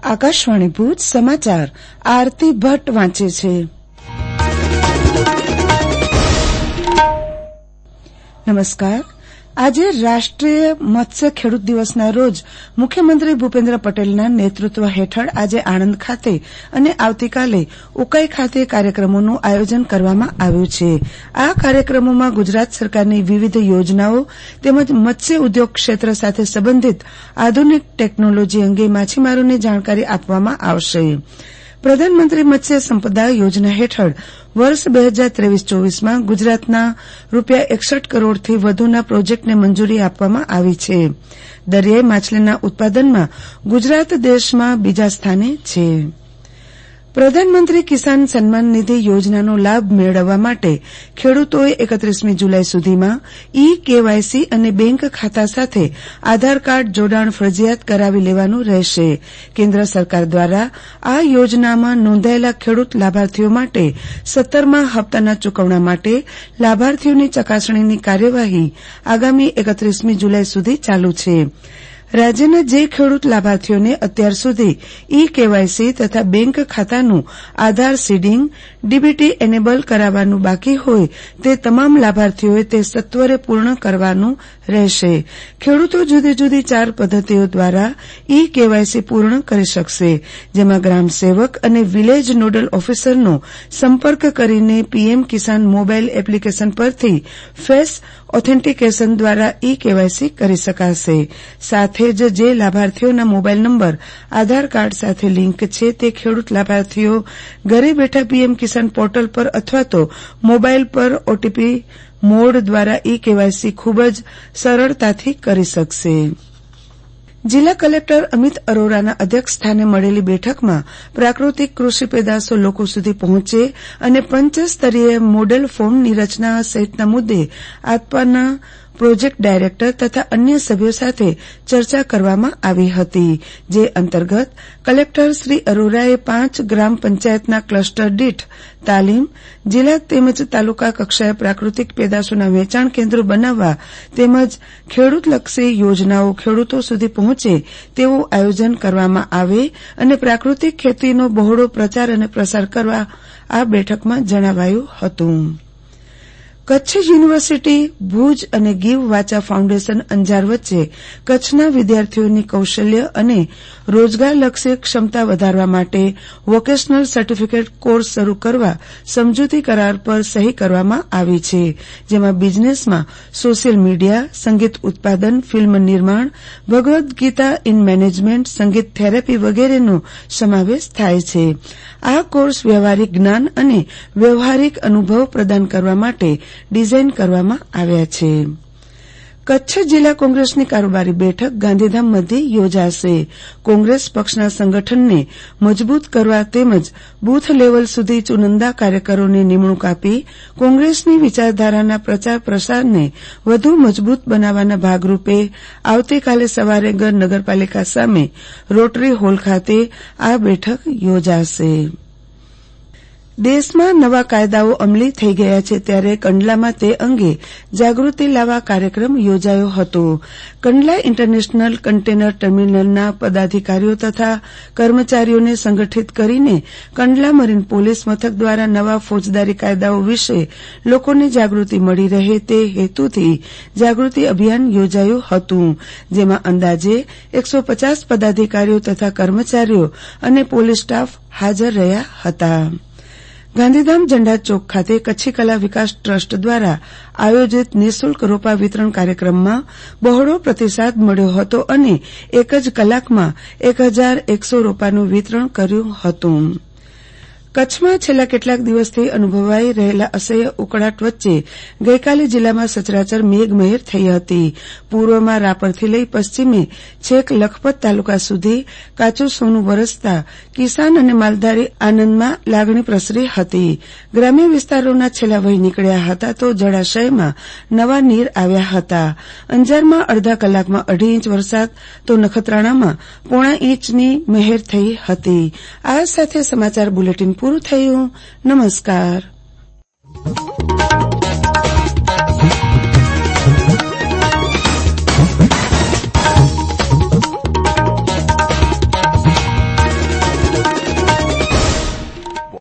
આકાશવાણી ભુજ સમાચાર આરતી ભટ્ટ વાંચે છે. નમસ્કાર. આજે રાષ્ટ્રીય મત્સ્ય ખેડૂત દિવસના રોજ મુખ્યમંત્રી ભૂપેન્દ્ર પટેલના નેતૃત્વ હેઠળ આજે આણંદ ખાતે અને આવતીકાલે ઉકાઈ ખાતે કાર્યક્રમોનું આયોજન કરવામાં આવ્યું છે. આ કાર્યક્રમોમાં ગુજરાત સરકારની વિવિધ યોજનાઓ તેમજ મત્સ્ય ઉદ્યોગ ક્ષેત્ર સાથે સંબંધિત આધુનિક ટેકનોલોજી અંગે માછીમારોને જાણકારી આપવામાં આવશે. પ્રધાનમંત્રી મત્સ્ય સંપદા યોજના હેઠળ વર્ષ 2023-24માં ગુજરાતના ₹61 કરોડથી વધુના પ્રોજેક્ટને મંજૂરી આપવામાં આવી છે. દરિયાઈ માછલીના ઉત્પાદનમાં ગુજરાત દેશમાં બીજા સ્થાને છે. પ્રધાનમંત્રી કિસાન સન્માન નિધિ યોજનાનો લાભ મેળવવા માટે ખેડૂતોએ 31મી જુલાઈ સુધીમાં કેવાયસી અને બેંક ખાતા સાથે આધાર કાર્ડ જોડાણ ફરજિયાત કરાવી લેવાનું રહેશે. કેન્દ્ર સરકાર દ્વારા આ યોજનામાં નોંધાયેલા ખેડૂત લાભાર્થીઓ માટે 17મા હપ્તાના ચૂકવણા માટે લાભાર્થીઓની ચકાસણીની કાર્યવાહી આગામી 31મી જુલાઈ સુધી ચાલુ છે. રાજ્યના જે ખેડૂત લાભાર્થીઓને અત્યાર સુધી કેવાયસી તથા બેંક ખાતાનું આધાર સીડિંગ ડીબીટી એનેબલ કરાવવાનું બાકી હોય તે તમામ લાભાર્થીઓએ તે સત્વરે પૂર્ણ કરવાનું રહેશે. ખેડૂતો જુદી જુદી 4 પદ્ધતિઓ દ્વારા કેવાયસી પૂર્ણ કરી શકશે, જેમાં ગ્રામ સેવક અને વિલેજ નોડલ ઓફિસરનો સંપર્ક કરીને પીએમ કિસાન મોબાઈલ એપ્લિકેશન પરથી ફેસ ઓથેન્ટિકેશન દ્વારા કેવાયસી કરી શકાશે. સાથે જ જે લાભાર્થીઓના મોબાઈલ નંબર આધાર કાર્ડ સાથે લિંક છે તે ખેડૂત લાભાર્થીઓ ઘરે બેઠા પીએમ કિસાન પોર્ટલ પર અથવા તો મોબાઈલ પર ઓટીપી મોડ દ્વારા કેવાયસી ખૂબ જ સરળતાથી કરી શકશે. જિલ્લા કલેક્ટર અમિત અરોરાના અધ્યક્ષસ્થાને મળેલી બેઠકમાં પ્રાકૃતિક કૃષિ પેદાશો લોકો સુધી પહોંચે અને પંચસ્તરીય મોડેલ ફોર્મની રચના સહિતના મુદ્દે આપવાના પ્રોજેક્ટ ડાયરેક્ટર તથા અન્ય સભ્યો સાથે ચર્ચા કરવામાં આવી હતી. જે અંતર્ગત કલેક્ટર શ્રી અરોરાએ 5 ગ્રામ પંચાયતના ક્લસ્ટર દીઠ તાલીમ, જિલ્લા તેમજ તાલુકા કક્ષાએ પ્રાકૃતિક પેદાશોના વેચાણ કેન્દ્રો બનાવવા તેમજ ખેડૂતલક્ષી યોજનાઓ ખેડૂતો સુધી પહોંચે તેવું આયોજન કરવામાં આવે અને પ્રાકૃતિક ખેતીનો બહોળો પ્રચાર અને પ્રસાર કરવા આ બેઠકમાં જણાવાયું હતું. કચ્છ યુનિવર્સિટી ભુજ અને ગીવ વાચા ફાઉન્ડેશન અંજાર વચ્ચે કચ્છના વિદ્યાર્થીઓની કૌશલ્ય અને રોજગારલક્ષી ક્ષમતા વધારવા માટે વોકેશનલ સર્ટિફિકેટ કોર્સ શરૂ કરવા સમજૂતી કરાર પર સહી કરવામાં આવી છે. જેમાં બિઝનેસમાં સોશિયલ મીડિયા, સંગીત ઉત્પાદન, ફિલ્મ નિર્માણ, ભગવદ્ ગીતા ઇન મેનેજમેન્ટ, સંગીત થેરેપી વગેરેનો સમાવેશ થાય છે. આ કોર્સ વ્યવહારિક જ્ઞાન અને વ્યવહારિક અનુભવ પ્રદાન કરવા માટે ડિઝાઇન કરવામાં આવ્યા છે. કચ્છ જિલ્લા કોંગ્રેસની કારોબારી બેઠક ગાંધીધામ મધ્યે યોજાશે. કોંગ્રેસ પક્ષના સંગઠનને મજબૂત કરવા તેમજ બૂથ લેવલ સુધી ચુનંદા કાર્યકરોની નિમણૂક આપી કોંગ્રેસની વિચારધારાના પ્રચાર પ્રસારને વધુ મજબૂત બનાવવાના ભાગરૂપે આવતીકાલે સવારે નગરપાલિકા સામે રોટરી હોલ ખાતે આ બેઠક યોજાશે. દેશમાં નવા કાયદાઓ અમલી થઈ ગયા છે ત્યારે કંડલામાં તે અંગે જાગૃતિ લાવવા કાર્યક્રમ યોજાયો હતો. કંડલા ઇન્ટરનેશનલ કન્ટેનર ટર્મિનલના પદાધિકારીઓ તથા કર્મચારીઓને સંગઠિત કરીને કંડલા મરીન પોલીસ મથક દ્વારા નવા ફોજદારી કાયદાઓ વિશે લોકોને જાગૃતિ મળી રહે તે હેતુથી જાગૃતિ અભિયાન યોજાયું હતું. જેમાં અંદાજે 150 પદાધિકારીઓ તથા કર્મચારીઓ અને પોલીસ સ્ટાફ હાજર રહ્યા હતા. ગાંધીધામ ઝંડા ચોક ખાતે કચ્છી કલા વિકાસ ટ્રસ્ટ દ્વારા આયોજિત નિઃશુલ્ક રોપા વિતરણ કાર્યક્રમમાં બહોળો પ્રતિસાદ મળ્યો હતો અને એક જ કલાકમાં 1100 રોપાનું વિતરણ કર્યું હતું. કચ્છમાં છેલ્લા કેટલાક દિવસથી અનુભવાઈ રહેલા અસહ્ય ઉકળાટ વચ્ચે ગઈકાલે જિલ્લામાં સચરાચર મેઘમહેર થઈ હતી. પૂર્વમાં રાપરથી લઈ પશ્ચિમે છેક લખપત તાલુકા સુધી કાચું સોનું વરસતા કિસાન અને માલધારી આનંદમાં લાગણી પ્રસરી હતી. ગ્રામ્ય વિસ્તારોના છેલ્લા વહી નીકળ્યા હતા તો જળાશયમાં નવા નીર આવ્યા હતા. અંજારમાં અડધા કલાકમાં 2.5 ઇંચ વરસાદ તો નખત્રાણામાં 0.5 ઇંચની મહેર થઈ હતી. આ સાથે સમાચાર બુલેટિન પૂરું થયું. નમસ્કાર.